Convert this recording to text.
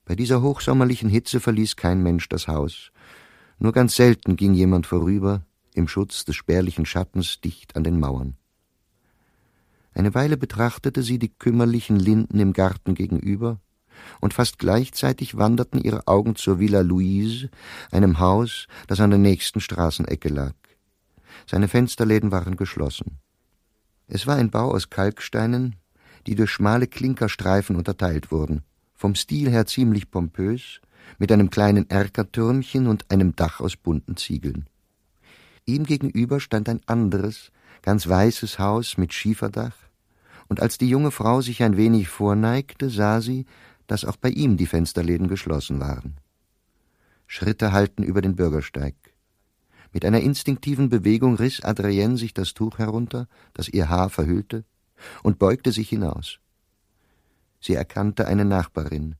Bei dieser hochsommerlichen Hitze verließ kein Mensch das Haus. Nur ganz selten ging jemand vorüber, im Schutz des spärlichen Schattens dicht an den Mauern. Eine Weile betrachtete sie die kümmerlichen Linden im Garten gegenüber, und fast gleichzeitig wanderten ihre Augen zur Villa Louise, einem Haus, das an der nächsten Straßenecke lag. Seine Fensterläden waren geschlossen. Es war ein Bau aus Kalksteinen, die durch schmale Klinkerstreifen unterteilt wurden, vom Stil her ziemlich pompös, mit einem kleinen Erkertürmchen und einem Dach aus bunten Ziegeln. Ihm gegenüber stand ein anderes, ganz weißes Haus mit Schieferdach, und als die junge Frau sich ein wenig vorneigte, sah sie, dass auch bei ihm die Fensterläden geschlossen waren. Schritte hallten über den Bürgersteig. Mit einer instinktiven Bewegung riss Adrienne sich das Tuch herunter, das ihr Haar verhüllte, und beugte sich hinaus. Sie erkannte eine Nachbarin,